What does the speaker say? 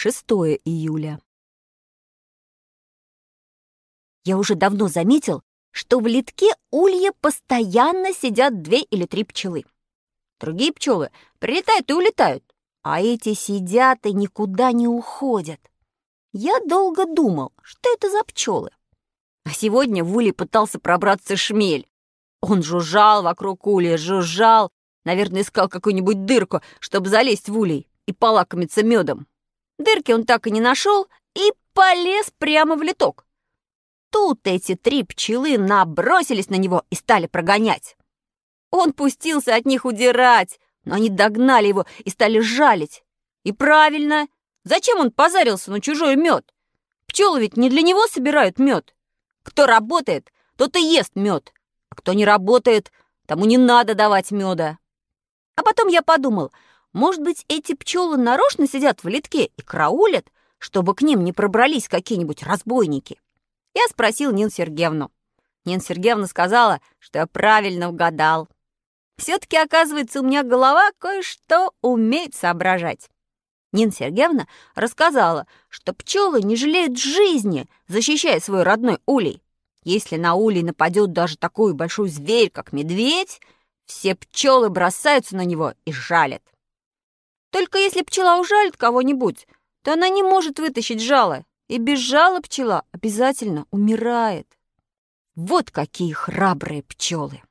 6 июля. Я уже давно заметил, что в литке улья постоянно сидят 2 или 3 пчелы. Другие пчелы прилетают и улетают, а эти сидят и никуда не уходят. Я долго думал, что это за пчелы. А сегодня в улей пытался пробраться шмель. Он жужжал вокруг улья, жужжал, наверное, искал какую-нибудь дырку, чтобы залезть в улей и полакомиться медом. Дырки он так и не нашел и полез прямо в литок. Тут эти 3 пчелы набросились на него и стали прогонять. Он пустился от них удирать, но они догнали его и стали жалить. И правильно, зачем он позарился на чужой мед? Пчелы ведь не для него собирают мед. Кто работает, тот и ест мед, а кто не работает, тому не надо давать меда. А потом я подумал, может быть, эти пчелы нарочно сидят в литке и караулят, чтобы к ним не пробрались какие-нибудь разбойники. Я спросил Нину Сергеевну. Нина Сергеевна сказала, что я правильно угадал. Все-таки, оказывается, у меня голова кое-что умеет соображать. Нина Сергеевна рассказала, что пчелы не жалеют жизни, защищая свой родной улей. Если на улей нападет даже такой большой зверь, как медведь, все пчелы бросаются на него и жалят. Только если пчела ужалит кого-нибудь, то она не может вытащить жало, и без жала пчела обязательно умирает. Вот какие храбрые пчелы!